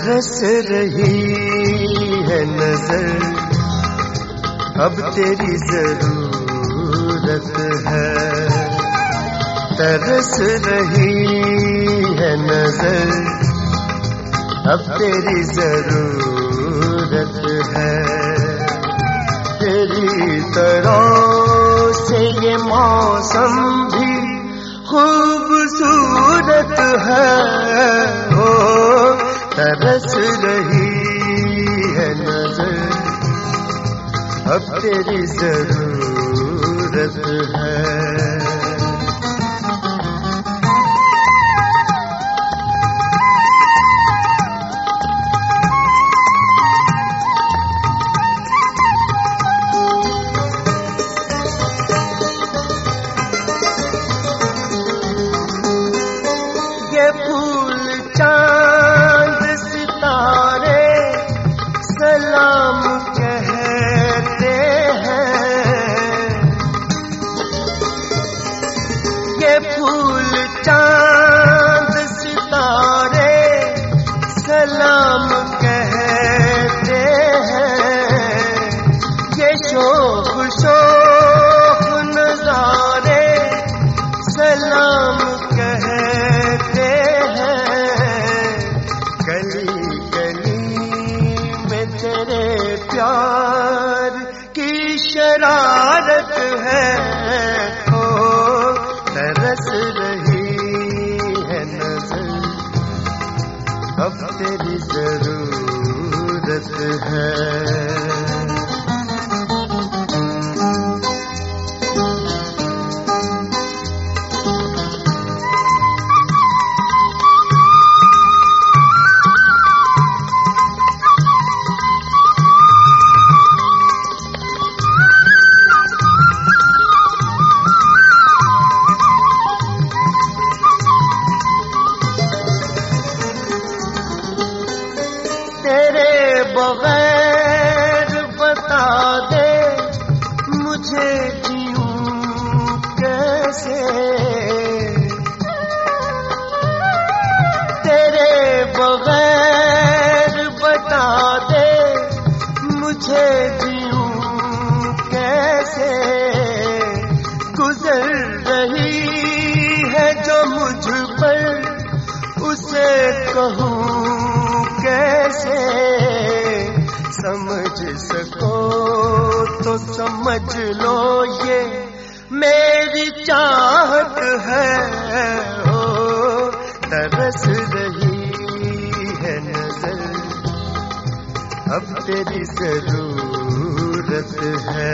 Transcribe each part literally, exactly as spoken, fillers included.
तरस रही है नजर, अब तेरी जरूरत है। तरस रही है नजर, अब तेरी जरूरत है। तेरी तरह से ये मौसम भी खूबसूरत है। हो तरस रही है नजर, अब तेरी जरूरत है। ये फूल चांद सितारे सलाम कहते हैं। ये फूल चांद सितारे सलाम कहते हैं। ये शोख शोख नजारे सलाम कहते हैं। गली गली में तेरे प्यार की शरारत है। ओ तरस रही है नजर, अब तेरी जरूरत है। तेरे बगैर बता दे मुझे जीऊं कैसे। तेरे बगैर बता दे मुझे जीऊं कैसे। गुजर रही है जो मुझ पर उसे कहूँ कैसे। समझ सको तो समझ लो ये मेरी चाहत है। ओ तरस रही है नजर, अब तेरी जरूरत है।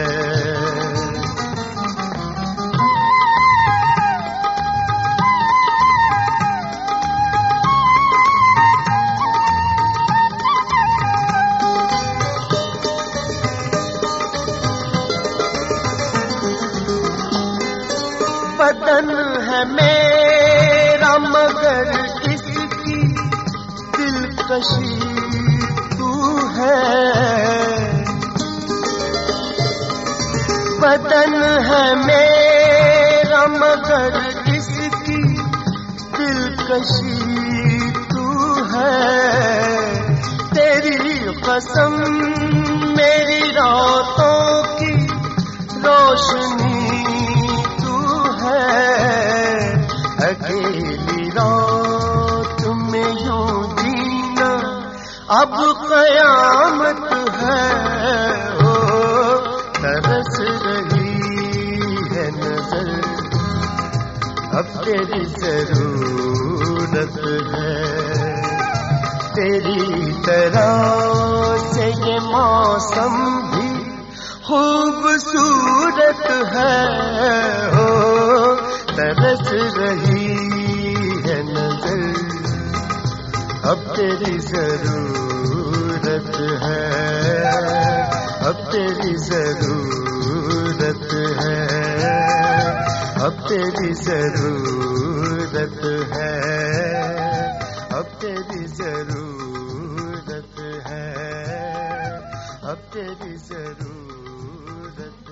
बदन है मेरा मगर इसकी दिलकशी तू है। बदन है मेरा मगर इसकी दिलकशी तू है। तेरी कसम मेरी रातों की रोशनी अकेली रात में यूं जीना अब कयामत है। ओ तरस रही है नजर, अब तेरी जरूरत है। तेरी तरह से ये मौसम भी खूबसूरत है। हो तरस रही है नजर, अब तेरी जरूरत है। अब तेरी जरूरत है। अब तेरी जरूरत है। अब तेरी जरूरत है। अब तेरी जरूरत